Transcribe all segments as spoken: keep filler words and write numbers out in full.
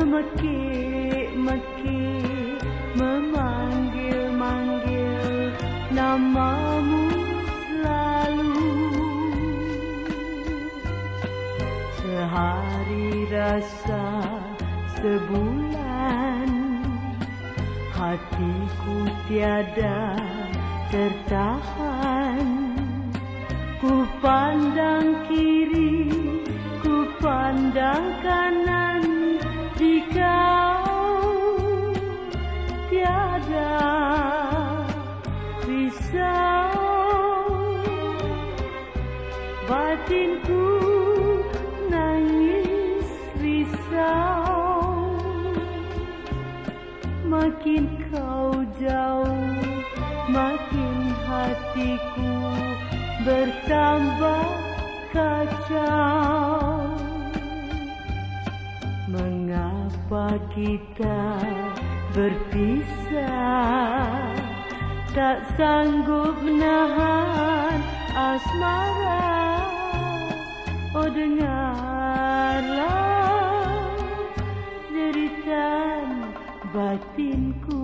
memekik-mekik, memanggil-manggil namamu selalu. Sehari rasa sebulan, hatiku tiada tertahan. Ku pandang kiri, ku pandang kanan, di kau tiada risau. Batinku nangis risau. Makin kau jauh, makin hatiku bertambah kacau. Mengapa kita berpisah, tak sanggup menahan asmara. Oh dengarlah jeritan batinku.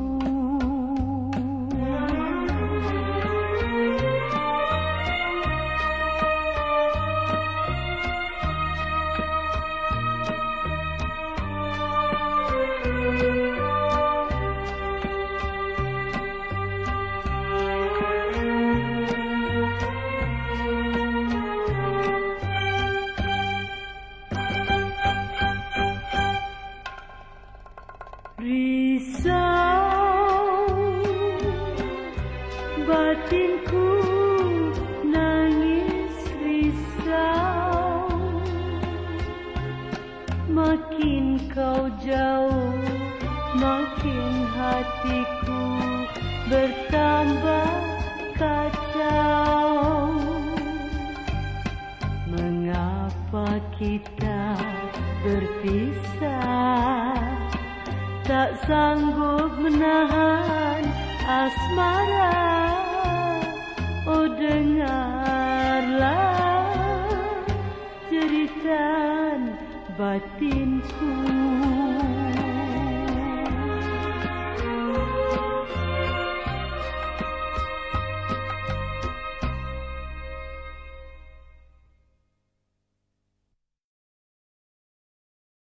Risau batinku, nangis risau. Makin kau jauh, makin hatiku bertambah kacau. Mengapa kita berpisah, tak sanggup menahan asmara. Oh dengarlah jeritan batinku.